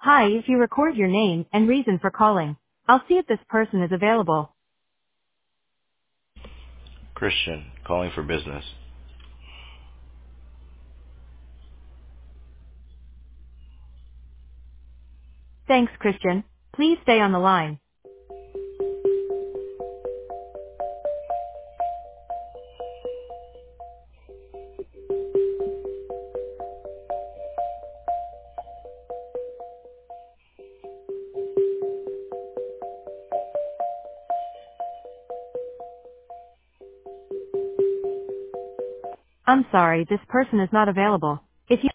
Hi, if you record your name and reason for calling, I'll see if this person is available. Christian, calling for business. Thanks, Christian. Please stay on the line. I'm sorry, this person is not available.